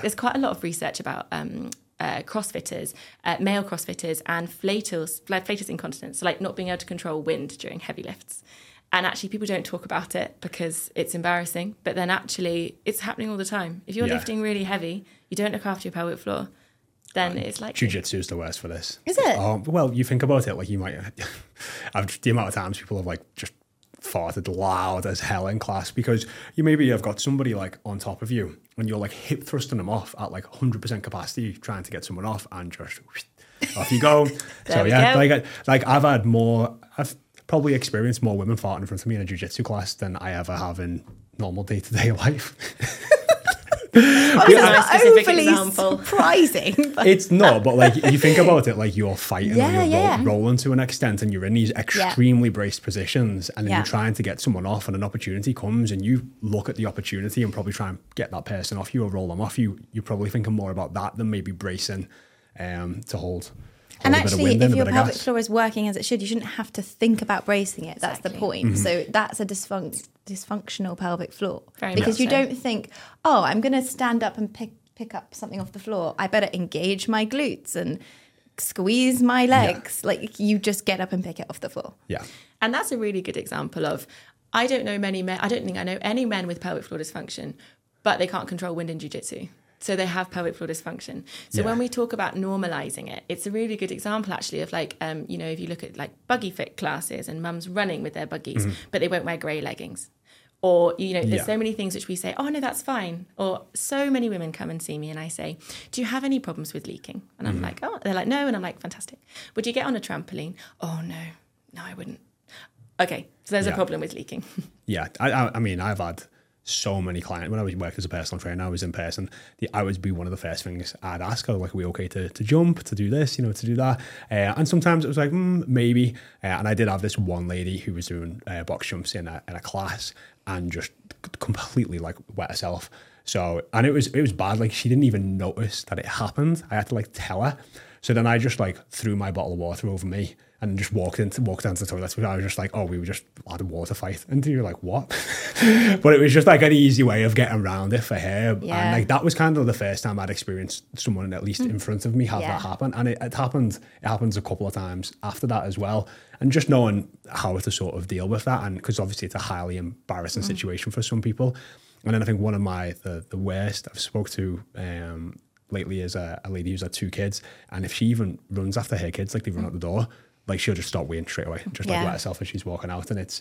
there's quite a lot of research about CrossFitters, male CrossFitters, and flatus incontinence, so like not being able to control wind during heavy lifts. And actually, people don't talk about it because it's embarrassing. But then actually, it's happening all the time. If you're lifting really heavy, you don't look after your pelvic floor, then it's like... Jiu-jitsu is the worst for this. Is it? Well, you think about it, like you might... the amount of times people have like just farted loud as hell in class because you maybe have got somebody like on top of you and you're like hip thrusting them off at like 100% capacity, trying to get someone off, and just off you go. So yeah, I've probably experienced more women farting in front of me in a jiu-jitsu class than I ever have in normal day-to-day life. That's a specific example. Surprising. It's not, but like you think about it, like you're fighting or you're rolling to an extent, and you're in these extremely braced positions, and then you're trying to get someone off, and an opportunity comes, and you look at the opportunity and probably try and get that person off you or roll them off you. You're probably thinking more about that than maybe bracing to hold. And actually, if your pelvic floor is working as it should, you shouldn't have to think about bracing it. That's the point. Mm-hmm. So that's a dysfunctional pelvic floor. Because you don't think, oh, I'm going to stand up and pick up something off the floor. I better engage my glutes and squeeze my legs. Yeah. Like, you just get up and pick it off the floor. Yeah. And that's a really good example of, I don't know many men, I don't think I know any men with pelvic floor dysfunction, but they can't control wind in jiu-jitsu. So they have pelvic floor dysfunction. So when we talk about normalizing it, it's a really good example actually of like, if you look at like buggy fit classes and mums running with their buggies, but they won't wear grey leggings. Or, there's so many things which we say, oh, no, that's fine. Or so many women come and see me and I say, do you have any problems with leaking? And I'm like, oh, they're like, no. And I'm like, fantastic. Would you get on a trampoline? Oh, no, I wouldn't. Okay, so there's a problem with leaking. Yeah, I mean, I've had so many clients. When I was working as a personal trainer, I was in person. I would be one of the first things I'd ask, like, are we okay to jump, to do this, to do that? And sometimes it was like, maybe. And I did have this one lady who was doing box jumps in a class and just completely like wet herself. So, and it was bad. Like, she didn't even notice that it happened. I had to like tell her. So then I just like threw my bottle of water over me and just walked down to the toilet. I was just like, oh, we were just had a water fight. And you're like, what? But it was just like an easy way of getting around it for her. Yeah. And like that was kind of the first time I'd experienced someone at least in front of me have that happen. And it happens a couple of times after that as well. And just knowing how to sort of deal with that. And because obviously it's a highly embarrassing situation for some people. And then I think one of the worst I've spoke to lately is a lady who's had 2 kids. And if she even runs after her kids, like they run out the door, like she'll just stop weighing straight away, just like wet herself as she's walking out. And it's,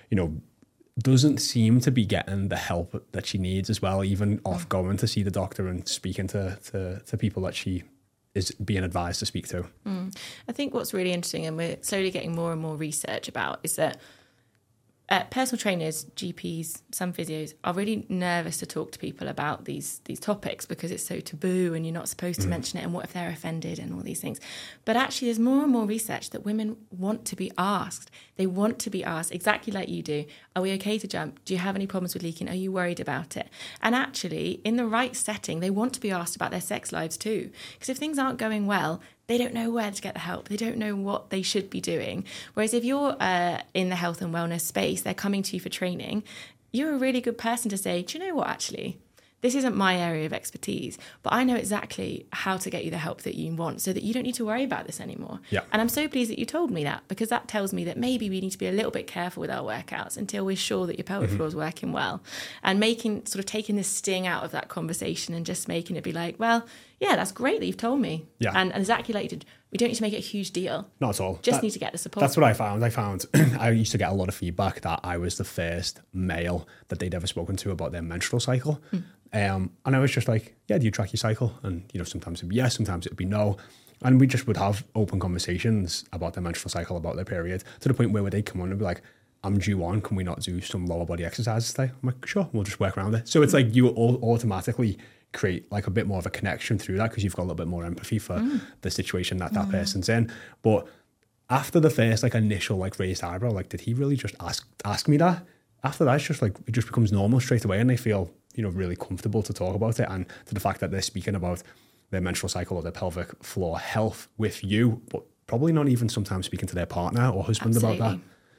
doesn't seem to be getting the help that she needs as well, even off going to see the doctor and speaking to people that she is being advised to speak to. I think what's really interesting, and we're slowly getting more and more research about, is that personal trainers, GPs, some physios are really nervous to talk to people about these topics because it's so taboo and you're not supposed to mention it, and what if they're offended and all these things. But actually there's more and more research that women want to be asked. They want to be asked exactly like you do. Are we okay to jump? Do you have any problems with leaking? Are you worried about it? And actually in the right setting, they want to be asked about their sex lives too. Because if things aren't going well, they don't know where to get the help. They don't know what they should be doing. Whereas if you're in the health and wellness space, they're coming to you for training, you're a really good person to say, do you know what, actually, this isn't my area of expertise, but I know exactly how to get you the help that you want so that you don't need to worry about this anymore. Yeah. And I'm so pleased that you told me that, because that tells me that maybe we need to be a little bit careful with our workouts until we're sure that your pelvic floor is working well, and taking this sting out of that conversation and just making it be like, well, yeah, that's great that you've told me. Yeah. And exactly like you did, we don't need to make it a huge deal. Not at all. Just need to get the support. That's what I found. I used to get a lot of feedback that I was the first male that they'd ever spoken to about their menstrual cycle. And I was just like, yeah, do you track your cycle? And, sometimes it'd be yes, sometimes it'd be no. And we just would have open conversations about their menstrual cycle, about their period, to the point where they'd come on and be like, I'm due on, can we not do some lower body exercises today? I'm like, sure, we'll just work around it. So it's like you automatically create like a bit more of a connection through that because you've got a little bit more empathy for the situation that person's in. But after the first like initial like raised eyebrow, like, did he really just ask me that? After that, it's just like, it just becomes normal straight away, and they feel, really comfortable to talk about it, and to the fact that they're speaking about their menstrual cycle or their pelvic floor health with you, but probably not even sometimes speaking to their partner or husband about that.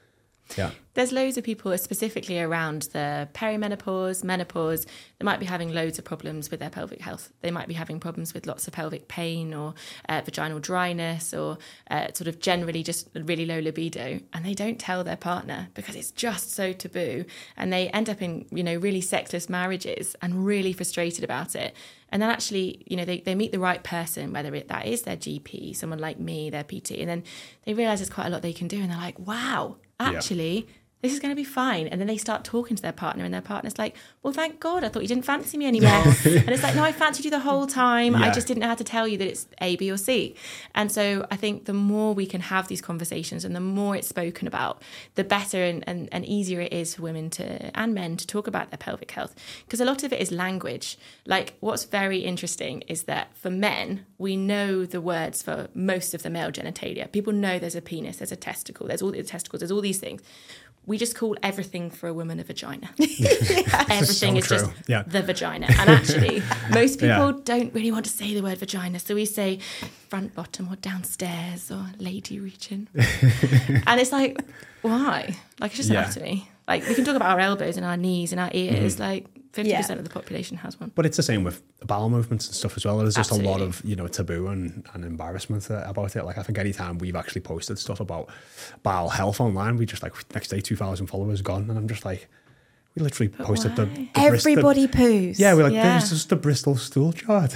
Yeah. There's loads of people specifically around the perimenopause, menopause, they might be having loads of problems with their pelvic health. They might be having problems with lots of pelvic pain or vaginal dryness or sort of generally just really low libido. And they don't tell their partner because it's just so taboo. And they end up in, really sexless marriages and really frustrated about it. And then actually, they meet the right person, whether that is their GP, someone like me, their PT, and then they realise there's quite a lot they can do. And they're like, wow, actually, this is going to be fine. And then they start talking to their partner and their partner's like, well, thank God, I thought you didn't fancy me anymore. And it's like, no, I fancied you the whole time. I just didn't know how to tell you that it's A, B or C. And so I think the more we can have these conversations and the more it's spoken about, the better and easier it is for women and men to talk about their pelvic health. Because a lot of it is language. Like what's very interesting is that for men, we know the words for most of the male genitalia. People know there's a penis, there's a testicle, there's all the testicles, there's all these things. We just call everything for a woman a vagina. Everything is just the vagina. And actually, most people don't really want to say the word vagina. So we say front, bottom, or downstairs, or lady region. And it's like, why? Like, it's just anatomy. Like, we can talk about our elbows and our knees and our ears. Like, 50% of the population has one. But it's the same with bowel movements and stuff as well. There's just a lot of, taboo and embarrassment about it. Like, I think anytime we've actually posted stuff about bowel health online, we just next day 2,000 followers gone. And I'm just like, we literally posted the everybody poos. Yeah, we're like, there's just the Bristol stool chart.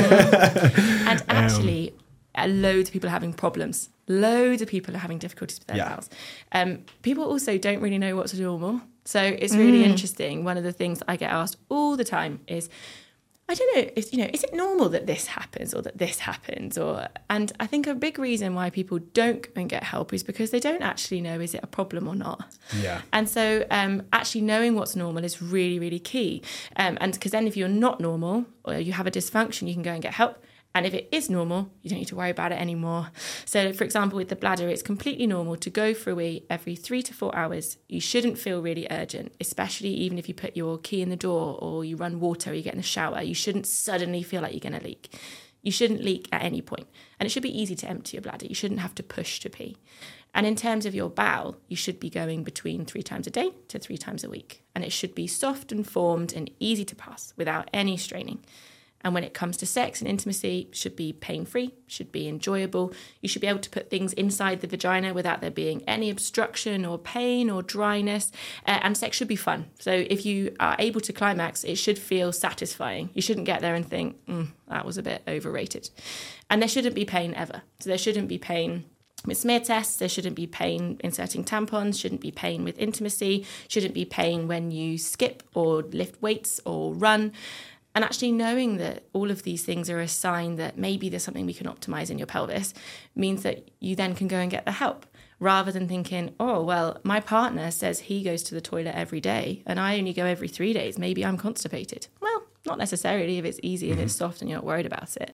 And actually, loads of people are having problems. Loads of people are having difficulties with their bowels. People also don't really know what's normal. So it's really interesting. One of the things I get asked all the time is, I don't know, is it normal that this happens or that this happens? And I think a big reason why people don't go and get help is because they don't actually know, is it a problem or not? Yeah. And so actually knowing what's normal is really, really key. And because then if you're not normal or you have a dysfunction, you can go and get help. And if it is normal, you don't need to worry about it anymore. So, for example, with the bladder, it's completely normal to go for a wee every 3 to 4 hours. You shouldn't feel really urgent, especially even if you put your key in the door or you run water or you get in the shower. You shouldn't suddenly feel like you're going to leak. You shouldn't leak at any point. And it should be easy to empty your bladder. You shouldn't have to push to pee. And in terms of your bowel, you should be going between 3 times a day to 3 times a week. And it should be soft and formed and easy to pass without any straining. And when it comes to sex and intimacy, it should be pain-free, should be enjoyable. You should be able to put things inside the vagina without there being any obstruction or pain or dryness. And sex should be fun. So if you are able to climax, it should feel satisfying. You shouldn't get there and think, that was a bit overrated. And there shouldn't be pain ever. So there shouldn't be pain with smear tests, there shouldn't be pain inserting tampons, shouldn't be pain with intimacy, shouldn't be pain when you skip or lift weights or run. And actually knowing that all of these things are a sign that maybe there's something we can optimize in your pelvis means that you then can go and get the help, rather than thinking, oh, well, my partner says he goes to the toilet every day and I only go every 3 days. Maybe I'm constipated. Well, not necessarily if it's easy, if it's soft and you're not worried about it.